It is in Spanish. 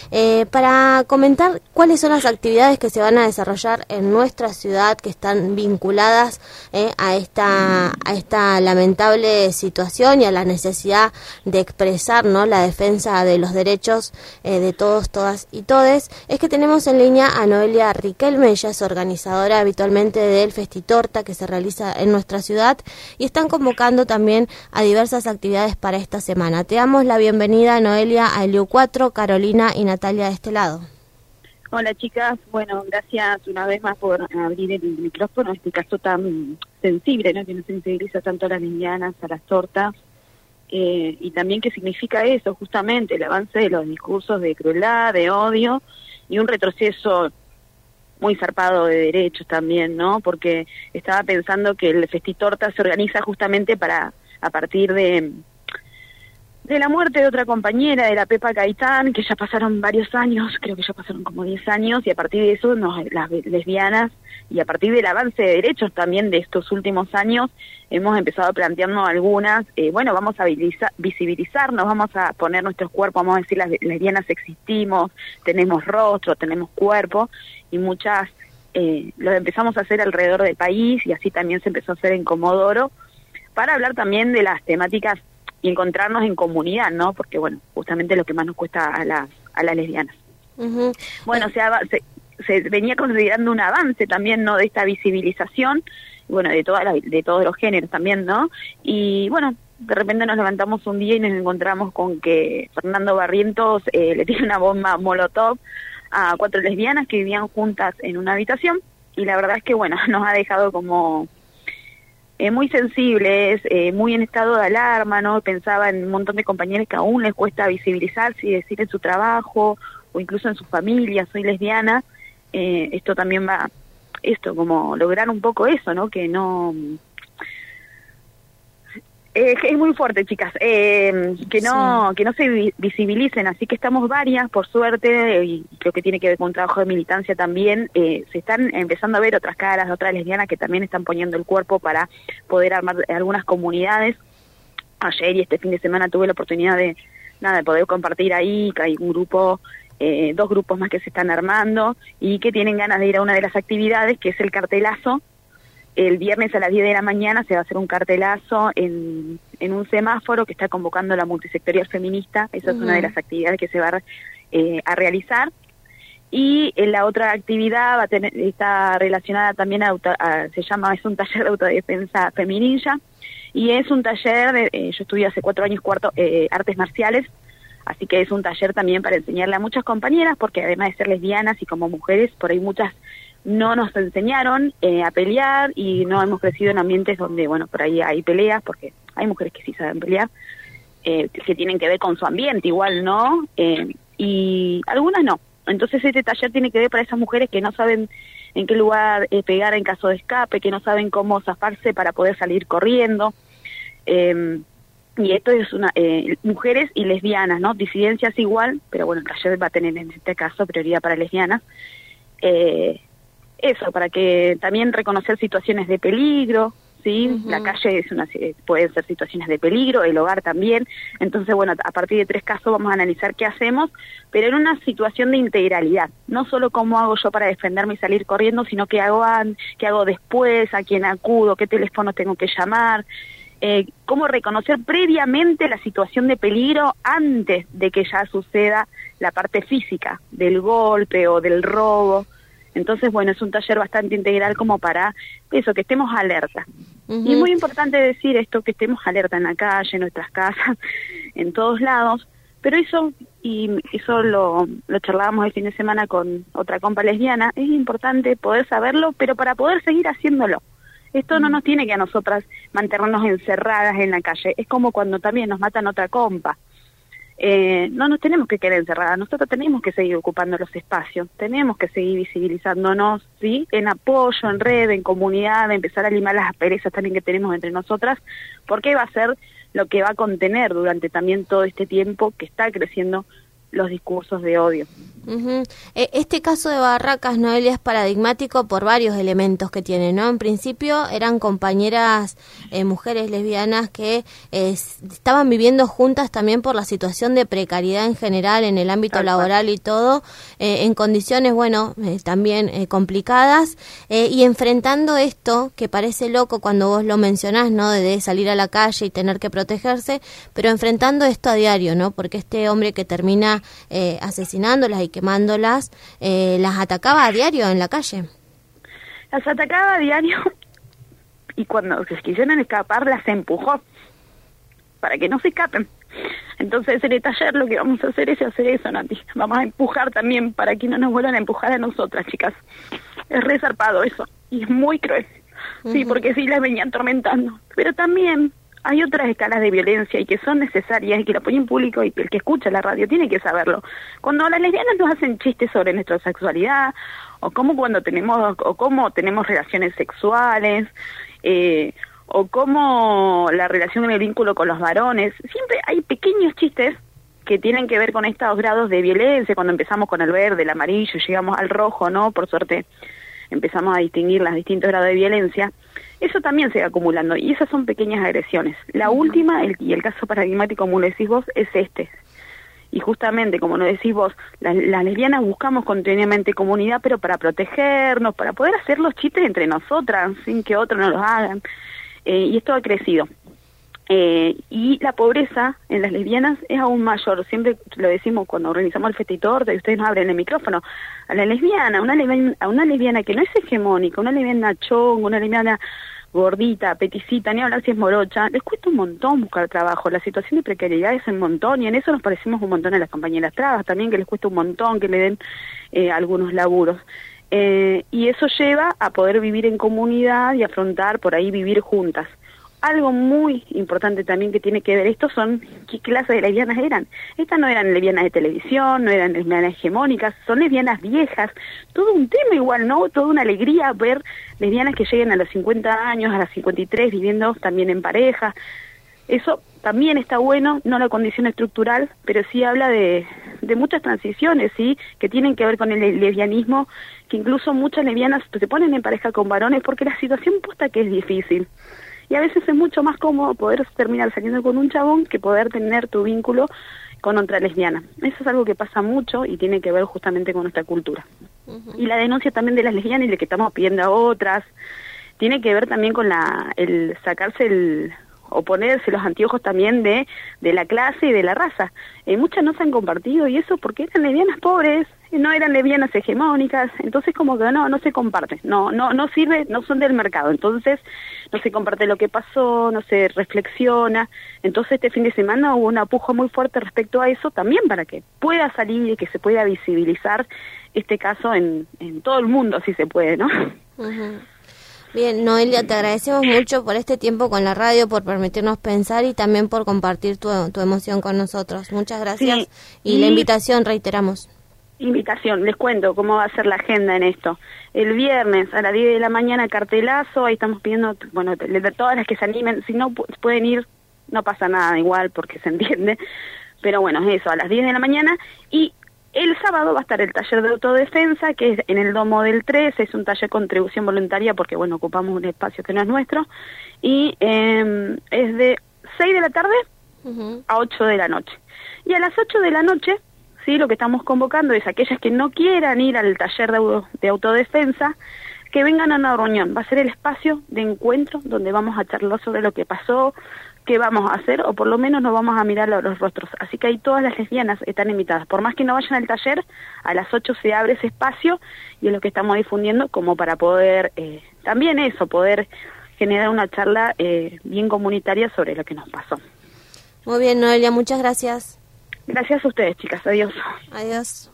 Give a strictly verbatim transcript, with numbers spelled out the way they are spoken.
eh, para comentar cuáles son las actividades que se van a desarrollar en nuestra ciudad que están vinculadas eh, a esta a esta lamentable situación y a la necesidad de expresar, ¿no?, la defensa de los derechos eh, de todos, todas y todes. Es que tenemos en línea a Noelia Riquelme. Ella es organizadora habitualmente del Festitorta que se realiza en nuestra ciudad y están convocando también a diversas actividades para esta semana. Te damos la bienvenida, Noelia, a Helios cuatro, Carolina y Natalia de este lado. Hola chicas, bueno, gracias una vez más por abrir el micrófono, este caso tan sensible, ¿no?, que nos sensibiliza tanto a las lesbianas, a las tortas, eh, y también qué significa eso, justamente el avance de los discursos de crueldad, de odio, y un retroceso muy zarpado de derechos también, ¿no?, porque estaba pensando que el Festitorta se organiza justamente para, a partir de... de la muerte de otra compañera, de la Pepa Gaitán, que ya pasaron varios años, creo que ya pasaron como diez años, y a partir de eso nos, las lesbianas, y a partir del avance de derechos también de estos últimos años, hemos empezado a plantearnos algunas, eh, bueno, vamos a visibilizarnos, vamos a poner nuestros cuerpos, vamos a decir, las lesbianas existimos, tenemos rostro, tenemos cuerpo, y muchas eh, lo empezamos a hacer alrededor del país, y así también se empezó a hacer en Comodoro, para hablar también de las temáticas y encontrarnos en comunidad, ¿no? Porque, bueno, justamente lo que más nos cuesta a las a las lesbianas. Uh-huh. Bueno, se, se, se venía considerando un avance también, ¿no?, de esta visibilización, bueno, de todas las, de todos los géneros también, ¿no? Y, bueno, de repente nos levantamos un día y nos encontramos con que Fernando Barrientos eh, le tiene una bomba molotov a cuatro lesbianas que vivían juntas en una habitación, y la verdad es que, bueno, nos ha dejado como... Eh, muy sensibles, eh, muy en estado de alarma, ¿no? Pensaba en un montón de compañeros que aún les cuesta visibilizarse y decir en su trabajo o incluso en sus familias, soy lesbiana. Eh, esto también va, esto, como lograr un poco eso, ¿no? Que no... Eh, es muy fuerte, chicas, eh, que no sí. que no se visibilicen, así que estamos varias, por suerte, y creo que tiene que ver con un trabajo de militancia también, eh, se están empezando a ver otras caras, otras lesbianas que también están poniendo el cuerpo para poder armar algunas comunidades. Ayer y este fin de semana tuve la oportunidad de, nada, de poder compartir ahí, que hay un grupo, eh, dos grupos más que se están armando, y que tienen ganas de ir a una de las actividades, que es el cartelazo. El viernes a las diez de la mañana se va a hacer un cartelazo en, en un semáforo que está convocando la multisectorial feminista. Esa uh-huh. es una de las actividades que se va eh, a realizar. Y en la otra actividad va a tener, está relacionada también a, auto, a, se llama, es un taller de autodefensa feminilla, y es un taller, de, eh, yo estudié hace cuatro años cuarto eh, artes marciales, así que es un taller también para enseñarle a muchas compañeras, porque además de ser lesbianas y como mujeres, por ahí muchas no nos enseñaron eh, a pelear, y no hemos crecido en ambientes donde, bueno, por ahí hay peleas, porque hay mujeres que sí saben pelear, eh, que tienen que ver con su ambiente igual, ¿no? Eh, y algunas no. Entonces este taller tiene que ver para esas mujeres que no saben en qué lugar eh, pegar en caso de escape, que no saben cómo zafarse para poder salir corriendo. Eh, y esto es una eh, mujeres y lesbianas, ¿no? Disidencias igual, pero bueno, el taller va a tener en este caso prioridad para lesbianas. Eh, Eso, para que también reconocer situaciones de peligro, ¿sí? Uh-huh. La calle es una, pueden ser situaciones de peligro, el hogar también. Entonces, bueno, a partir de tres casos vamos a analizar qué hacemos, pero en una situación de integralidad. No solo cómo hago yo para defenderme y salir corriendo, sino qué hago, qué hago después, a quién acudo, qué teléfono tengo que llamar, eh, cómo reconocer previamente la situación de peligro antes de que ya suceda la parte física del golpe o del robo. Entonces, bueno, es un taller bastante integral como para eso, que estemos alerta. Uh-huh. Y es muy importante decir esto, que estemos alerta en la calle, en nuestras casas, en todos lados. Pero eso, y eso lo, lo charlábamos el fin de semana con otra compa lesbiana, es importante poder saberlo, pero para poder seguir haciéndolo. Esto uh-huh. no nos tiene que a nosotras mantenernos encerradas en la calle. Es como cuando también nos matan otra compa. Eh, no nos tenemos que quedar encerradas, nosotros tenemos que seguir ocupando los espacios, tenemos que seguir visibilizándonos, ¿sí? En apoyo, en red, en comunidad, empezar a limar las asperezas también que tenemos entre nosotras, porque va a ser lo que va a contener durante también todo este tiempo que está creciendo los discursos de odio. Uh-huh. Este caso de Barracas, Noelia, es paradigmático por varios elementos que tiene, ¿no? En principio eran compañeras, eh, mujeres lesbianas que eh, estaban viviendo juntas también por la situación de precariedad en general en el ámbito Tal laboral cual. y todo, eh, en condiciones, bueno, eh, también eh, complicadas, eh, y enfrentando esto que parece loco cuando vos lo mencionás, ¿no? De, de salir a la calle y tener que protegerse, pero enfrentando esto a diario, ¿no? Porque este hombre que termina eh, asesinándolas y quemándolas, eh, las atacaba a diario en la calle. Las atacaba a diario y cuando se quisieron escapar las empujó para que no se escapen. Entonces en el taller lo que vamos a hacer es hacer eso, Nati. Vamos a empujar también para que no nos vuelvan a empujar a nosotras, chicas. Es re zarpado eso y es muy cruel. Uh-huh. Sí, porque sí las venían atormentando. Pero también hay otras escalas de violencia y que son necesarias y que el apoyo en público y que el que escucha la radio tiene que saberlo. Cuando las lesbianas nos hacen chistes sobre nuestra sexualidad, o cómo cuando tenemos, o cómo tenemos relaciones sexuales, eh, o cómo la relación en el vínculo con los varones, siempre hay pequeños chistes que tienen que ver con estos grados de violencia, cuando empezamos con el verde, el amarillo, y llegamos al rojo, ¿no? Por suerte empezamos a distinguir los distintos grados de violencia. Eso también se va acumulando, y esas son pequeñas agresiones. La uh-huh. última, el, y el caso paradigmático, como lo decís vos, es este. Y justamente, como lo decís vos, las, las lesbianas buscamos continuamente comunidad, pero para protegernos, para poder hacer los chistes entre nosotras, sin que otros no los hagan. Eh, y esto ha crecido. Eh, y la pobreza en las lesbianas es aún mayor. Siempre lo decimos cuando organizamos el festitorta y ustedes nos abren el micrófono. A la lesbiana, una lesbiana, a una lesbiana que no es hegemónica, una lesbiana chonga, una lesbiana gordita, peticita, ni hablar si es morocha, les cuesta un montón buscar trabajo. La situación de precariedad es un montón, y en eso nos parecemos un montón a las compañeras trabas también, que les cuesta un montón que le den eh, algunos laburos. Eh, y eso lleva a poder vivir en comunidad y afrontar por ahí vivir juntas. Algo muy importante también que tiene que ver esto son qué clase de lesbianas eran. Estas no eran lesbianas de televisión, no eran lesbianas hegemónicas, son lesbianas viejas. Todo un tema igual, ¿no? Toda una alegría ver lesbianas que lleguen a los cincuenta años, a los cincuenta y tres, viviendo también en pareja. Eso también está bueno, no la condición estructural, pero sí habla de, de muchas transiciones, ¿sí? Que tienen que ver con el lesbianismo, que incluso muchas lesbianas se ponen en pareja con varones porque la situación posta que es difícil. Y a veces es mucho más cómodo poder terminar saliendo con un chabón que poder tener tu vínculo con otra lesbiana. Eso es algo que pasa mucho y tiene que ver justamente con nuestra cultura. Uh-huh. Y la denuncia también de las lesbianas y de que estamos pidiendo a otras, tiene que ver también con la el sacarse el... o ponerse los anteojos también de, de la clase y de la raza. Eh, muchas no se han compartido, y eso porque eran lesbianas pobres, no eran lesbianas hegemónicas, entonces como que no, no se comparte, no, no, no sirve, no son del mercado, entonces no se comparte lo que pasó, no se reflexiona. Entonces este fin de semana hubo un apujo muy fuerte respecto a eso, también para que pueda salir y que se pueda visibilizar este caso en, en todo el mundo, si se puede, ¿no? Uh-huh. Bien, Noelia, te agradecemos mucho por este tiempo con la radio, por permitirnos pensar y también por compartir tu, tu emoción con nosotros. Muchas gracias. Sí, y, y la invitación, reiteramos. Invitación, les cuento cómo va a ser la agenda en esto. El viernes a las diez de la mañana, cartelazo, ahí estamos pidiendo, bueno, de todas las que se animen, si no pueden ir, no pasa nada igual porque se entiende, pero bueno, eso, a las diez de la mañana. Y el sábado va a estar el taller de autodefensa, que es en el Domo del tres, es un taller de contribución voluntaria porque, bueno, ocupamos un espacio que no es nuestro, y eh, es de seis de la tarde uh-huh. a ocho de la noche. Y a las ocho de la noche, sí, lo que estamos convocando es aquellas que no quieran ir al taller de, de autodefensa, que vengan a una reunión. Va a ser el espacio de encuentro donde vamos a charlar sobre lo que pasó, qué vamos a hacer, o por lo menos nos vamos a mirar los rostros. Así que ahí todas las lesbianas están invitadas. Por más que no vayan al taller, a las ocho se abre ese espacio y es lo que estamos difundiendo como para poder, eh, también eso, poder generar una charla eh, bien comunitaria sobre lo que nos pasó. Muy bien, Noelia, muchas gracias. Gracias a ustedes, chicas. Adiós. Adiós.